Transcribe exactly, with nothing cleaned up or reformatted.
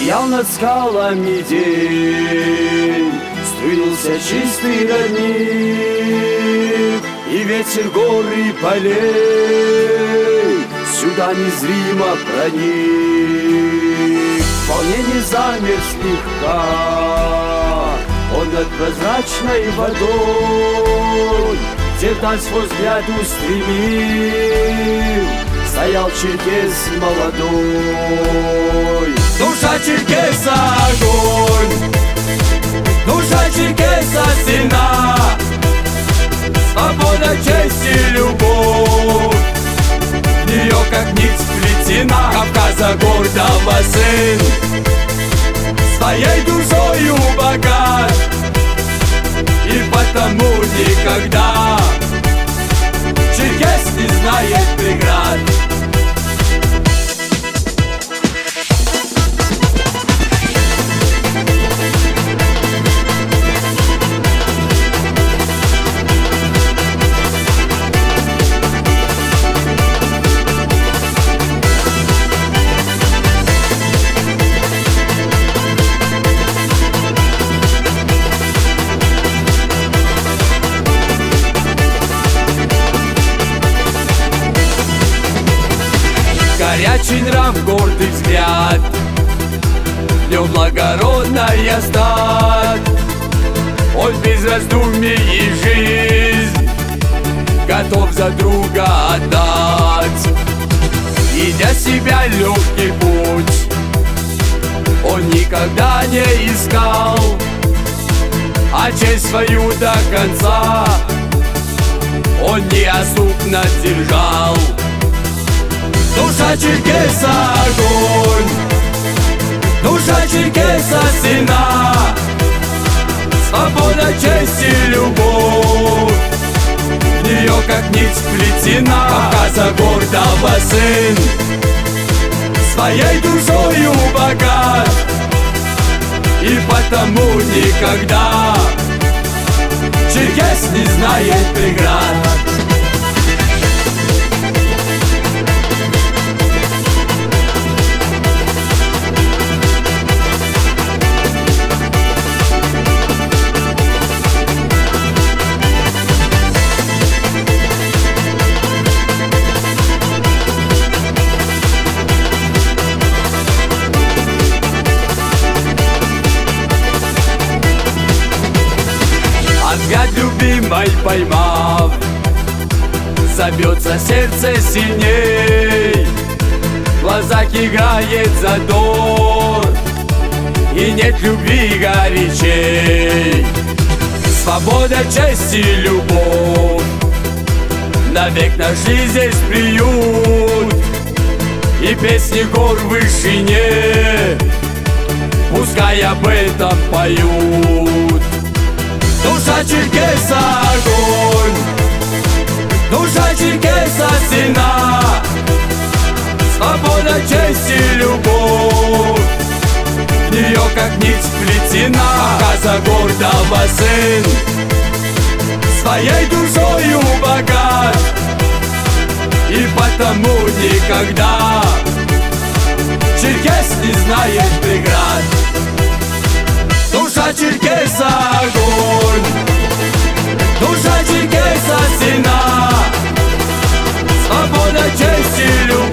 Сиял над скалами день, струился чистый родник, и ветер гор и полей сюда незримо проник. Вполне не замер слегка он над прозрачной водой, где даль свой взгляд устремил, стоял черкес молодой. Душа черкеса огонь, душа черкеса сильна, свобода, честь и любовь в нее как нить вплетена. Кавказа гордого сын, своей душою богат, и потому никогда черкес не знает преград. Горячий нрав, гордый взгляд, в нем благородная стать. Он без раздумий и жизнь готов за друга отдать. И для себя легкий путь он никогда не искал, а честь свою до конца он неотступно держал. Душа черкеса огонь, душа черкеса сильна, свобода, честь и любовь в нее как нить вплетена. Кавказа гордого сын, своей душою богат, и потому никогда черкес не знает преград. Взгляд любимой поймав, забьется сердце сильней, в глазах играет задор, и нет любви горячей. Свобода, честь и любовь навек нашли здесь приют, и песни гор в вышине пускай об этом поют. Душа черкеса огонь, душа черкеса сильна, свобода, честь и любовь в нее как нить вплетена. Кавказа гордого сын, своей душою богат, и потому никогда черкес не знает преград. Душа черкеса огонь, душа черкеса сильна, свобода, честь и любовь